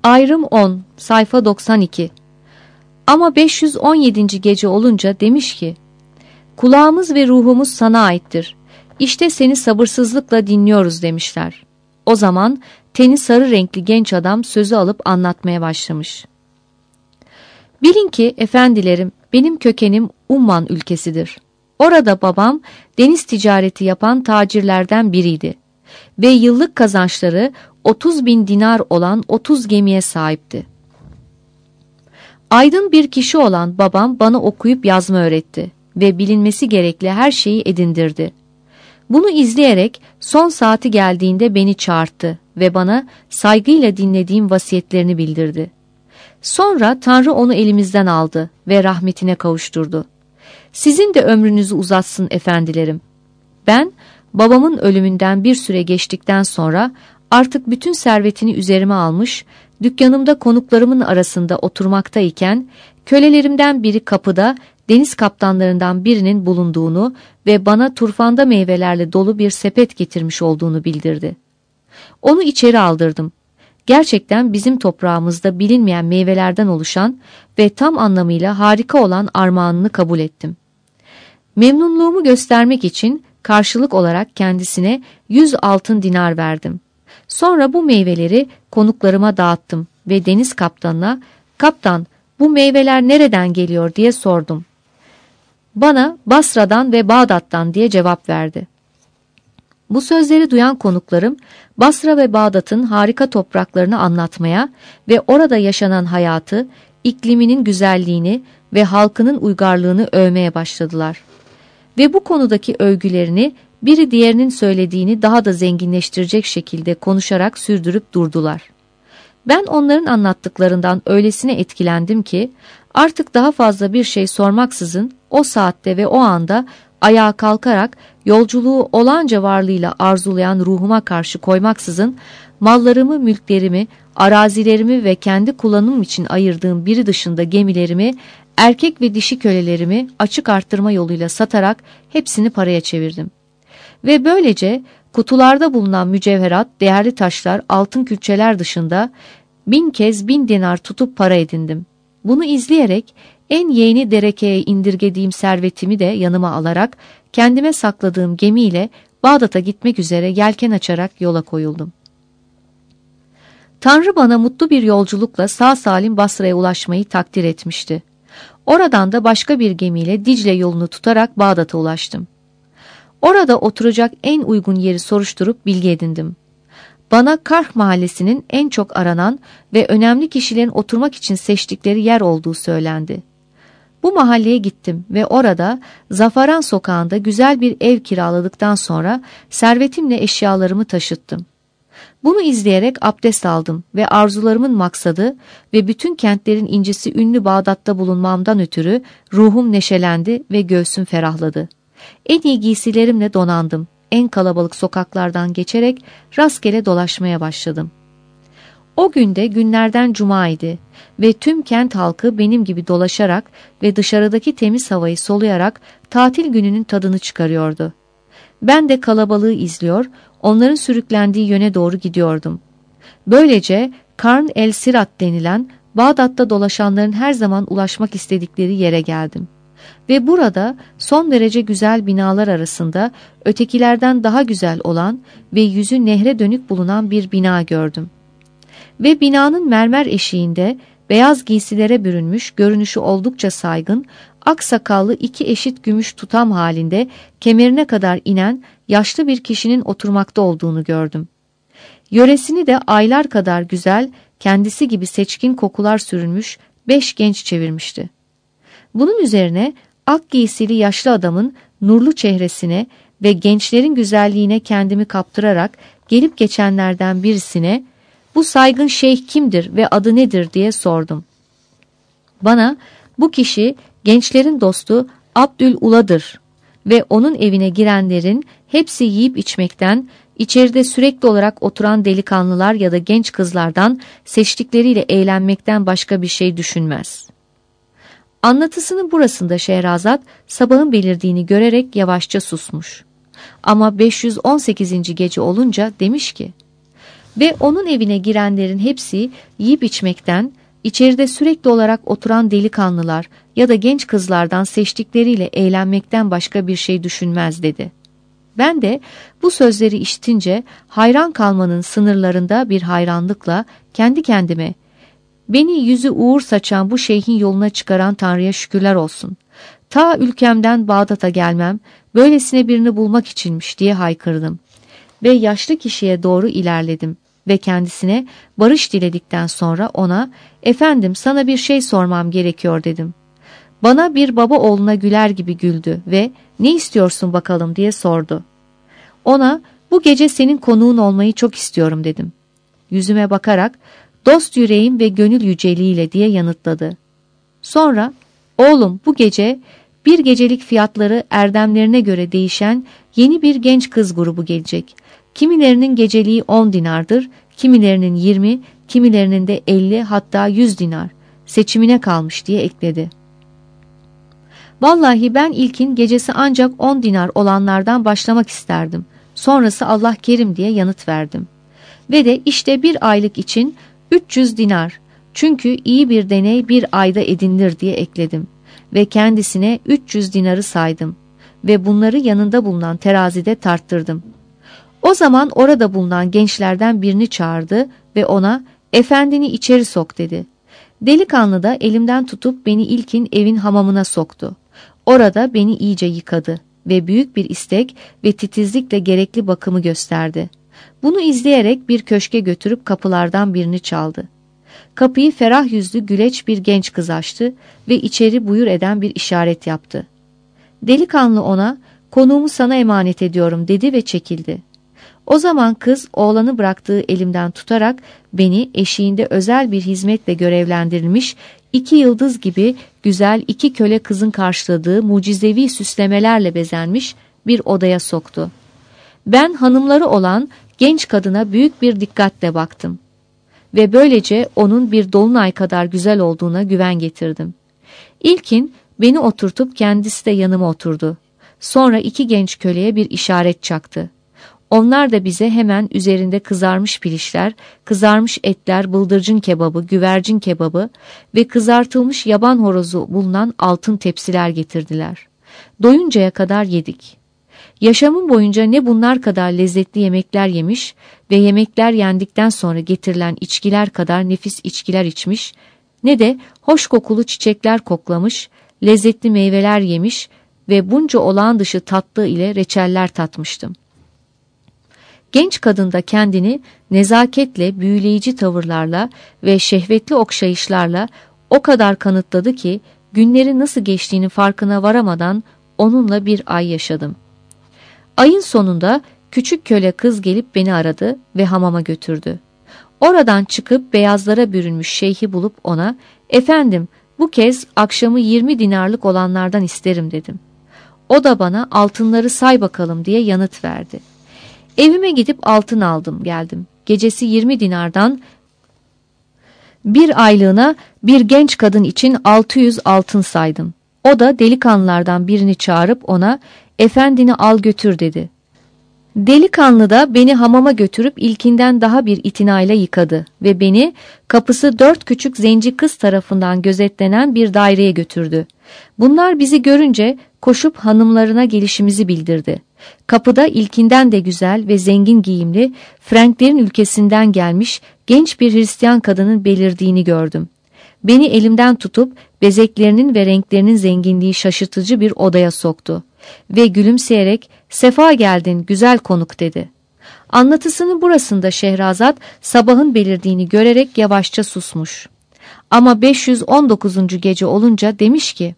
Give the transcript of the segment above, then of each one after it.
Ayrım 10, sayfa 92. Ama 517. gece olunca demiş ki, kulağımız ve ruhumuz sana aittir. İşte seni sabırsızlıkla dinliyoruz demişler. O zaman teni sarı renkli genç adam sözü alıp anlatmaya başlamış. Bilin ki efendilerim, benim kökenim Umman ülkesidir. Orada babam deniz ticareti yapan tacirlerden biriydi. Ve yıllık kazançları 30.000 dinar olan 30 gemiye sahipti. Aydın bir kişi olan babam bana okuyup yazma öğretti ve bilinmesi gerekli her şeyi edindirdi. Bunu izleyerek son saati geldiğinde beni çağırttı ve bana saygıyla dinlediğim vasiyetlerini bildirdi. Sonra Tanrı onu elimizden aldı ve rahmetine kavuşturdu. Sizin de ömrünüzü uzatsın efendilerim. Ben babamın ölümünden bir süre geçtikten sonra artık bütün servetini üzerime almış, dükkanımda konuklarımın arasında oturmaktayken kölelerimden biri kapıda deniz kaptanlarından birinin bulunduğunu ve bana turfanda meyvelerle dolu bir sepet getirmiş olduğunu bildirdi. Onu içeri aldırdım. Gerçekten bizim toprağımızda bilinmeyen meyvelerden oluşan ve tam anlamıyla harika olan armağanını kabul ettim. Memnunluğumu göstermek için karşılık olarak kendisine 100 altın dinar verdim. Sonra bu meyveleri konuklarıma dağıttım ve deniz kaptanına, "Kaptan, bu meyveler nereden geliyor?" diye sordum. Bana Basra'dan ve Bağdat'tan diye cevap verdi. Bu sözleri duyan konuklarım Basra ve Bağdat'ın harika topraklarını anlatmaya ve orada yaşanan hayatı, ikliminin güzelliğini ve halkının uygarlığını övmeye başladılar. Ve bu konudaki övgülerini biri diğerinin söylediğini daha da zenginleştirecek şekilde konuşarak sürdürüp durdular. Ben onların anlattıklarından öylesine etkilendim ki artık daha fazla bir şey sormaksızın o saatte ve o anda ayağa kalkarak yolculuğu olanca varlığıyla arzulayan ruhuma karşı koymaksızın mallarımı, mülklerimi, arazilerimi ve kendi kullanımım için ayırdığım biri dışında gemilerimi, erkek ve dişi kölelerimi açık arttırma yoluyla satarak hepsini paraya çevirdim. Ve böylece kutularda bulunan mücevherat, değerli taşlar, altın külçeler dışında 1000 kez 1000 dinar tutup para edindim. Bunu izleyerek en yeğeni derekeye indirgediğim servetimi de yanıma alarak kendime sakladığım gemiyle Bağdat'a gitmek üzere yelken açarak yola koyuldum. Tanrı bana mutlu bir yolculukla sağ salim Basra'ya ulaşmayı takdir etmişti. Oradan da başka bir gemiyle Dicle yolunu tutarak Bağdat'a ulaştım. Orada oturacak en uygun yeri soruşturup bilgi edindim. Bana Karh mahallesinin en çok aranan ve önemli kişilerin oturmak için seçtikleri yer olduğu söylendi. Bu mahalleye gittim ve orada Zafaran sokağında güzel bir ev kiraladıktan sonra servetimle eşyalarımı taşıttım. Bunu izleyerek abdest aldım ve arzularımın maksadı ve bütün kentlerin incisi ünlü Bağdat'ta bulunmamdan ötürü ruhum neşelendi ve göğsüm ferahladı. En iyi giysilerimle donandım. En kalabalık sokaklardan geçerek rastgele dolaşmaya başladım. O günde günlerden cuma idi ve tüm kent halkı benim gibi dolaşarak ve dışarıdaki temiz havayı soluyarak tatil gününün tadını çıkarıyordu. Ben de kalabalığı izliyor, onların sürüklendiği yöne doğru gidiyordum. Böylece Karn el Sirat denilen Bağdat'ta dolaşanların her zaman ulaşmak istedikleri yere geldim. Ve burada son derece güzel binalar arasında ötekilerden daha güzel olan ve yüzü nehre dönük bulunan bir bina gördüm. Ve binanın mermer eşiğinde beyaz giysilere bürünmüş, görünüşü oldukça saygın, ak sakallı iki eşit gümüş tutam halinde kemerine kadar inen yaşlı bir kişinin oturmakta olduğunu gördüm. Yöresini de aylar kadar güzel, kendisi gibi seçkin kokular sürünmüş 5 genç çevirmişti. Bunun üzerine ak giysili yaşlı adamın nurlu çehresine ve gençlerin güzelliğine kendimi kaptırarak gelip geçenlerden birisine "Bu saygın şeyh kimdir ve adı nedir?" diye sordum. Bana "Bu kişi gençlerin dostu Abdülula'dır ve onun evine girenlerin hepsi yiyip içmekten, içeride sürekli olarak oturan delikanlılar ya da genç kızlardan seçtikleriyle eğlenmekten başka bir şey düşünmez." Anlatısının burasında Şehrazat sabahın belirdiğini görerek yavaşça susmuş. Ama 518. gece olunca demiş ki, Ve onun evine girenlerin hepsi yiyip içmekten, içeride sürekli olarak oturan delikanlılar ya da genç kızlardan seçtikleriyle eğlenmekten başka bir şey düşünmez dedi. Ben de bu sözleri işitince hayran kalmanın sınırlarında bir hayranlıkla kendi kendime, beni yüzü uğur saçan bu şeyhin yoluna çıkaran Tanrı'ya şükürler olsun. Ta ülkemden Bağdat'a gelmem böylesine birini bulmak içinmiş diye haykırdım. Ve yaşlı kişiye doğru ilerledim ve kendisine barış diledikten sonra ona, efendim sana bir şey sormam gerekiyor dedim. Bana bir baba oğluna güler gibi güldü ve ne istiyorsun bakalım diye sordu. Ona bu gece senin konuğun olmayı çok istiyorum dedim. Yüzüme bakarak dost yüreğim ve gönül yüceliğiyle diye yanıtladı. Sonra oğlum bu gece bir gecelik fiyatları erdemlerine göre değişen yeni bir genç kız grubu gelecek. Kimilerinin geceliği 10 dinardır, kimilerinin 20, kimilerinin de 50 hatta 100 dinar. Seçimine kalmış diye ekledi. Vallahi ben ilkin gecesi ancak 10 dinar olanlardan başlamak isterdim. Sonrası Allah kerim diye yanıt verdim. Ve de işte bir aylık için 300 dinar. Çünkü iyi bir deney bir ayda edinilir diye ekledim. Ve kendisine 300 dinarı saydım. Ve bunları yanında bulunan terazide tarttırdım. O zaman orada bulunan gençlerden birini çağırdı ve ona efendini içeri sok dedi. Delikanlı da elimden tutup beni ilkin evin hamamına soktu. Orada beni iyice yıkadı ve büyük bir istek ve titizlikle gerekli bakımı gösterdi. Bunu izleyerek bir köşke götürüp kapılardan birini çaldı. Kapıyı ferah yüzlü güleç bir genç kız açtı ve içeri buyur eden bir işaret yaptı. Delikanlı ona konuğumu sana emanet ediyorum dedi ve çekildi. O zaman kız oğlanı bıraktığı elimden tutarak beni eşiğinde özel bir hizmetle görevlendirilmiş 2 yıldız gibi güzel 2 köle kızın karşıladığı mucizevi süslemelerle bezenmiş bir odaya soktu. Ben hanımları olan genç kadına büyük bir dikkatle baktım ve böylece onun bir dolunay kadar güzel olduğuna güven getirdim. İlkin beni oturtup kendisi de yanıma oturdu. Sonra 2 genç köleye bir işaret çaktı. Onlar da bize hemen üzerinde kızarmış pilişler, kızarmış etler, bıldırcın kebabı, güvercin kebabı ve kızartılmış yaban horozu bulunan altın tepsiler getirdiler. Doyuncaya kadar yedik. Yaşamım boyunca ne bunlar kadar lezzetli yemekler yemiş ve yemekler yendikten sonra getirilen içkiler kadar nefis içkiler içmiş, ne de hoş kokulu çiçekler koklamış, lezzetli meyveler yemiş ve bunca olağan dışı tatlı ile reçeller tatmıştım. Genç kadın da kendini nezaketle, büyüleyici tavırlarla ve şehvetli okşayışlarla o kadar kanıtladı ki günlerin nasıl geçtiğini farkına varamadan onunla bir ay yaşadım. Ayın sonunda küçük köle kız gelip beni aradı ve hamama götürdü. Oradan çıkıp beyazlara bürünmüş şeyhi bulup ona, efendim bu kez akşamı 20 dinarlık olanlardan isterim dedim. O da bana altınları say bakalım diye yanıt verdi. Evime gidip altın aldım geldim. Gecesi 20 dinardan bir aylığına bir genç kadın için 600 altın saydım. O da delikanlılardan birini çağırıp ona efendini al götür dedi. Delikanlı da beni hamama götürüp ilkinden daha bir itinayla yıkadı ve beni kapısı 4 küçük zenci kız tarafından gözetlenen bir daireye götürdü. Bunlar bizi görünce koşup hanımlarına gelişimizi bildirdi. Kapıda ilkinden de güzel ve zengin giyimli, Franklerin ülkesinden gelmiş genç bir Hristiyan kadının belirdiğini gördüm. Beni elimden tutup bezeklerinin ve renklerinin zenginliği şaşırtıcı bir odaya soktu ve gülümseyerek "Sefa geldin güzel konuk" dedi. Anlatısının burasında Şehrazat sabahın belirdiğini görerek yavaşça susmuş. Ama 519. gece olunca demiş ki,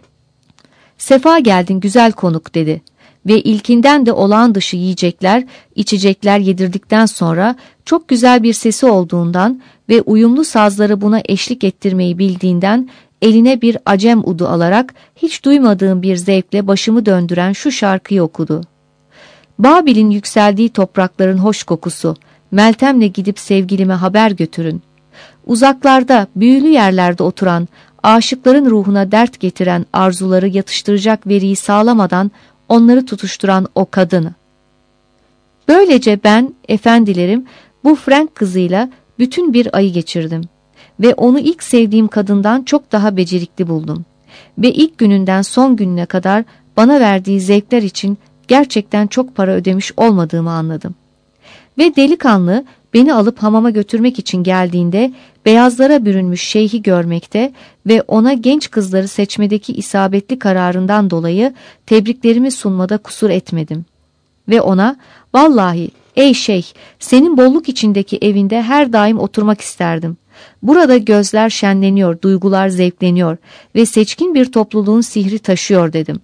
"Sefa geldin güzel konuk" dedi. Ve ilkinden de olağan dışı yiyecekler, içecekler yedirdikten sonra çok güzel bir sesi olduğundan ve uyumlu sazları buna eşlik ettirmeyi bildiğinden eline bir acem udu alarak hiç duymadığım bir zevkle başımı döndüren şu şarkıyı okudu. Babil'in yükseldiği toprakların hoş kokusu, Meltem'le gidip sevgilime haber götürün. Uzaklarda, büyülü yerlerde oturan, aşıkların ruhuna dert getiren arzuları yatıştıracak veriyi sağlamadan onları tutuşturan o kadını. Böylece ben, efendilerim, Bu Frank kızıyla bütün bir ayı geçirdim. Ve onu ilk sevdiğim kadından çok daha becerikli buldum. Ve ilk gününden son gününe kadar bana verdiği zevkler için gerçekten çok para ödemiş olmadığımı anladım. Ve delikanlı beni alıp hamama götürmek için geldiğinde beyazlara bürünmüş şeyhi görmekte ve ona genç kızları seçmedeki isabetli kararından dolayı tebriklerimi sunmada kusur etmedim. Ve ona, "Vallahi ey şeyh, senin bolluk içindeki evinde her daim oturmak isterdim. Burada gözler şenleniyor, duygular zevkleniyor ve seçkin bir topluluğun sihri taşıyor," dedim.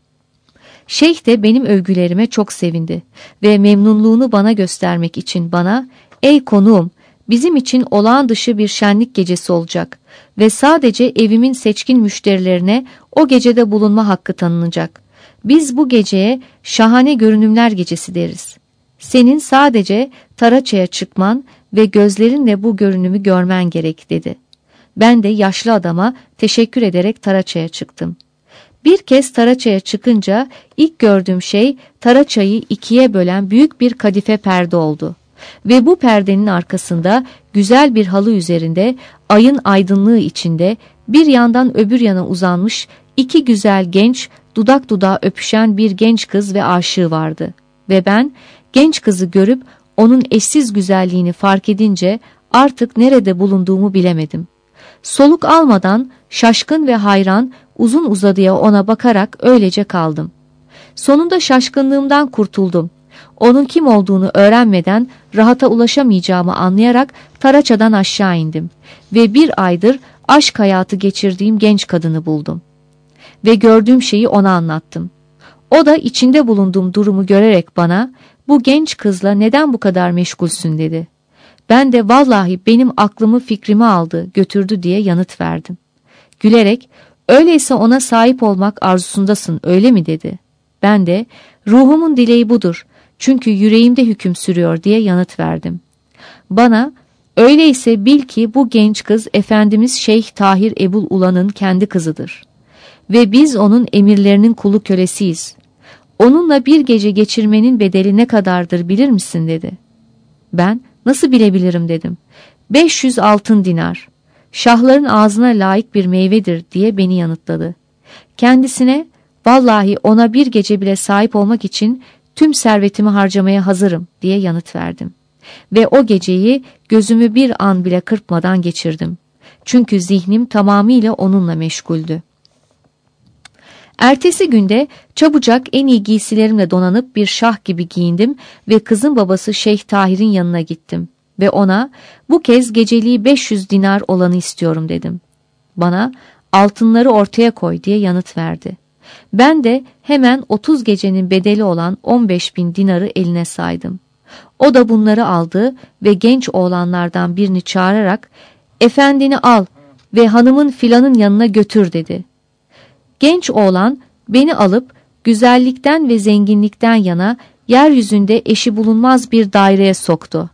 Şeyh de benim övgülerime çok sevindi ve memnunluğunu bana göstermek için bana, "Ey konuğum, bizim için olağan dışı bir şenlik gecesi olacak ve sadece evimin seçkin müşterilerine o gecede bulunma hakkı tanınacak. Biz bu geceye şahane görünümler gecesi deriz. Senin sadece Taraça'ya çıkman ve gözlerinle bu görünümü görmen gerek," dedi. Ben de yaşlı adama teşekkür ederek Taraça'ya çıktım. Bir kez Taraça'ya çıkınca ilk gördüğüm şey Taraça'yı ikiye bölen büyük bir kadife perde oldu. Ve bu perdenin arkasında güzel bir halı üzerinde ayın aydınlığı içinde bir yandan öbür yana uzanmış iki güzel genç dudak dudağa öpüşen bir genç kız ve aşığı vardı. Ve ben genç kızı görüp onun eşsiz güzelliğini fark edince artık nerede bulunduğumu bilemedim. Soluk almadan şaşkın ve hayran uzun uzadıya ona bakarak öylece kaldım. Sonunda şaşkınlığımdan kurtuldum. Onun kim olduğunu öğrenmeden rahata ulaşamayacağımı anlayarak Taraça'dan aşağı indim ve bir aydır aşk hayatı geçirdiğim genç kadını buldum. Ve gördüğüm şeyi ona anlattım. O da içinde bulunduğum durumu görerek bana, "Bu genç kızla neden bu kadar meşgulsün?" dedi. Ben de "Vallahi benim aklımı fikrimi aldı, götürdü," diye yanıt verdim. Gülerek, "Öyleyse ona sahip olmak arzusundasın, öyle mi?" dedi. Ben de "Ruhumun dileği budur. Çünkü yüreğimde hüküm sürüyor," diye yanıt verdim. Bana, "Öyleyse bil ki bu genç kız Efendimiz Şeyh Tahir Ebul Ulan'ın kendi kızıdır. Ve biz onun emirlerinin kulu kölesiyiz. Onunla bir gece geçirmenin bedeli ne kadardır bilir misin?" dedi. Ben, "Nasıl bilebilirim?" dedim. 500 altın dinar. Şahların ağzına layık bir meyvedir," diye beni yanıtladı. Kendisine, "Vallahi ona bir gece bile sahip olmak için tüm servetimi harcamaya hazırım," diye yanıt verdim. Ve o geceyi gözümü bir an bile kırpmadan geçirdim. Çünkü zihnim tamamıyla onunla meşguldü. Ertesi günde çabucak en iyi giysilerimle donanıp bir şah gibi giyindim ve kızın babası Şeyh Tahir'in yanına gittim. Ve ona, "Bu kez geceliği 500 dinar olanı istiyorum," dedim. Bana, "Altınları ortaya koy," diye yanıt verdi. Ben de hemen 30 gecenin bedeli olan 15.000 dinarı eline saydım. O da bunları aldı ve genç oğlanlardan birini çağırarak, "Efendini al ve hanımın filanın yanına götür," dedi. Genç oğlan beni alıp güzellikten ve zenginlikten yana yeryüzünde eşi bulunmaz bir daireye soktu.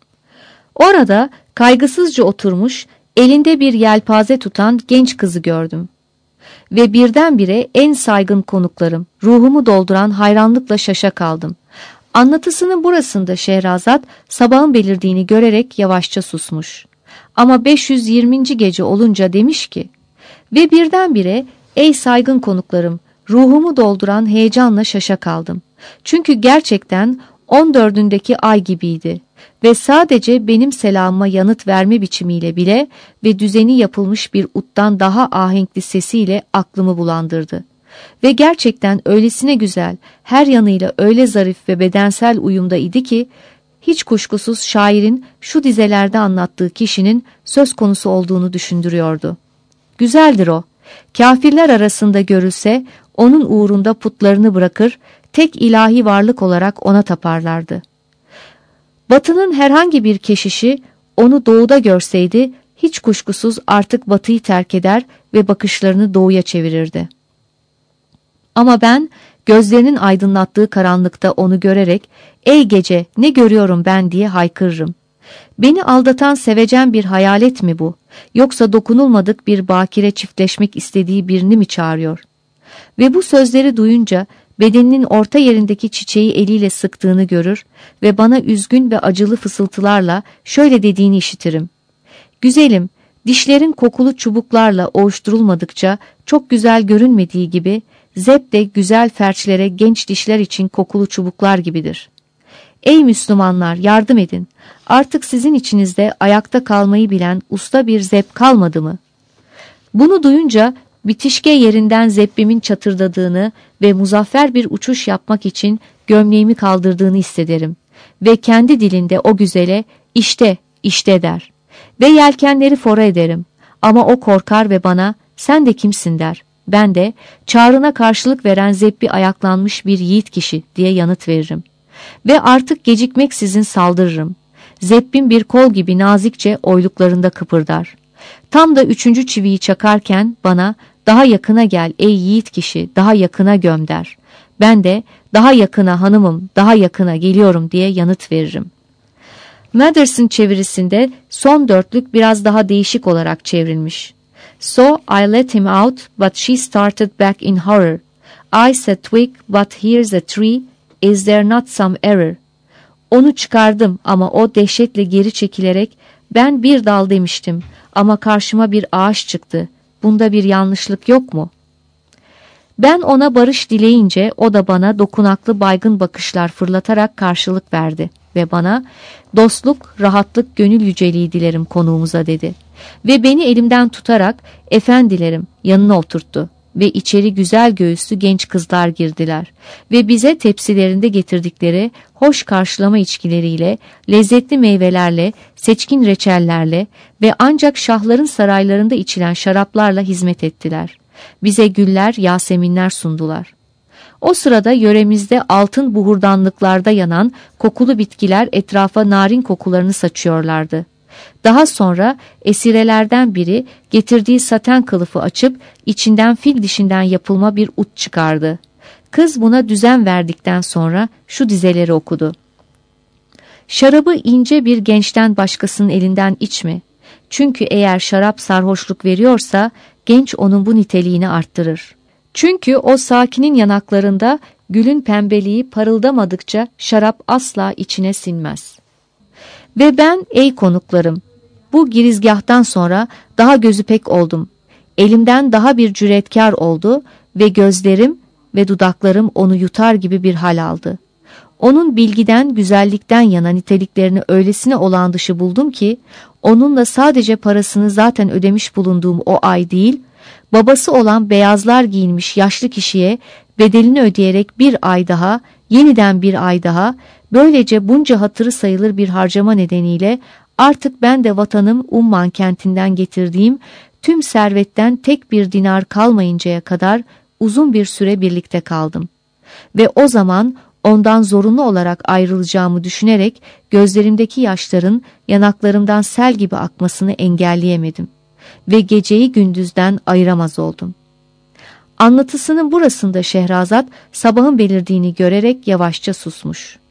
Orada kaygısızca oturmuş, elinde bir yelpaze tutan genç kızı gördüm. Ve birdenbire en saygın konuklarım, ruhumu dolduran hayranlıkla şaşa kaldım. Anlatısının burasında Şehrazat sabahın belirdiğini görerek yavaşça susmuş. Ama 520. gece olunca demiş ki, "Ve birdenbire ey saygın konuklarım, ruhumu dolduran heyecanla şaşa kaldım. Çünkü gerçekten 14'ündeki ay gibiydi ve sadece benim selamıma yanıt verme biçimiyle bile ve düzeni yapılmış bir uttan daha ahenkli sesiyle aklımı bulandırdı. Ve gerçekten öylesine güzel, her yanıyla öyle zarif ve bedensel uyumda idi ki, hiç kuşkusuz şairin şu dizelerde anlattığı kişinin söz konusu olduğunu düşündürüyordu. Güzeldir o. Kafirler arasında görülse onun uğrunda putlarını bırakır, tek ilahi varlık olarak ona taparlardı. Batının herhangi bir keşişi onu doğuda görseydi hiç kuşkusuz artık batıyı terk eder ve bakışlarını doğuya çevirirdi. Ama ben gözlerinin aydınlattığı karanlıkta onu görerek "Ey gece, ne görüyorum ben?" diye haykırırım. Beni aldatan sevecen bir hayalet mi bu? Yoksa dokunulmadık bir bakire çiftleşmek istediği birini mi çağırıyor? Ve bu sözleri duyunca bedeninin orta yerindeki çiçeği eliyle sıktığını görür ve bana üzgün ve acılı fısıltılarla şöyle dediğini işitirim. Güzelim, dişlerin kokulu çubuklarla ovuşturulmadıkça çok güzel görünmediği gibi, zep de güzel ferçlere genç dişler için kokulu çubuklar gibidir. Ey Müslümanlar, yardım edin. Artık sizin içinizde ayakta kalmayı bilen usta bir zep kalmadı mı? Bunu duyunca bitişke yerinden zebbimin çatırdadığını ve muzaffer bir uçuş yapmak için gömleğimi kaldırdığını hissederim. Ve kendi dilinde o güzele işte, işte der. Ve yelkenleri fora ederim. Ama o korkar ve bana sen de kimsin der. Ben de çağrına karşılık veren zebbi ayaklanmış bir yiğit kişi diye yanıt veririm. Ve artık gecikmeksizin saldırırım. Zebbim bir kol gibi nazikçe oyluklarında kıpırdar. Tam da 3. çiviyi çakarken bana daha yakına gel ey yiğit kişi, daha yakına göm der. Ben de daha yakına hanımım, daha yakına geliyorum diye yanıt veririm. Matherson çevirisinde son dörtlük biraz daha değişik olarak çevrilmiş. So I let him out, but she started back in horror. I said twig, but here's a tree. Is there not some error? Onu çıkardım ama o dehşetle geri çekilerek ben bir dal demiştim ama karşıma bir ağaç çıktı. Bunda bir yanlışlık yok mu? Ben ona barış dileyince o da bana dokunaklı baygın bakışlar fırlatarak karşılık verdi ve bana dostluk, rahatlık, gönül yüceliği dilerim konuğumuza dedi. Ve beni elimden tutarak efendilerim yanına oturttu. Ve içeri güzel göğüslü genç kızlar girdiler ve bize tepsilerinde getirdikleri hoş karşılama içkileriyle, lezzetli meyvelerle, seçkin reçellerle ve ancak şahların saraylarında içilen şaraplarla hizmet ettiler. Bize güller, yaseminler sundular. O sırada yöremizde altın buhurdanlıklarda yanan kokulu bitkiler etrafa narin kokularını saçıyorlardı. Daha sonra esirelerden biri getirdiği saten kılıfı açıp içinden fil dişinden yapılma bir ut çıkardı. Kız buna düzen verdikten sonra şu dizeleri okudu. Şarabı ince bir gençten başkasının elinden içme. Çünkü eğer şarap sarhoşluk veriyorsa genç onun bu niteliğini arttırır. Çünkü o sakinin yanaklarında gülün pembeliği parıldamadıkça şarap asla içine sinmez. Ve ben ey konuklarım, bu girizgahtan sonra daha gözü pek oldum. Elimden daha bir cüretkar oldu ve gözlerim ve dudaklarım onu yutar gibi bir hal aldı. Onun bilgiden, güzellikten yana niteliklerini öylesine olağan dışı buldum ki, onunla sadece parasını zaten ödemiş bulunduğum o ay değil, babası olan beyazlar giyinmiş yaşlı kişiye bedelini ödeyerek bir ay daha, yeniden bir ay daha, böylece bunca hatırı sayılır bir harcama nedeniyle artık ben de vatanım Umman kentinden getirdiğim tüm servetten tek bir dinar kalmayıncaya kadar uzun bir süre birlikte kaldım. Ve o zaman ondan zorunlu olarak ayrılacağımı düşünerek gözlerimdeki yaşların yanaklarımdan sel gibi akmasını engelleyemedim. Ve geceyi gündüzden ayıramaz oldum. Anlatısının burasında Şehrazat sabahın belirdiğini görerek yavaşça susmuş.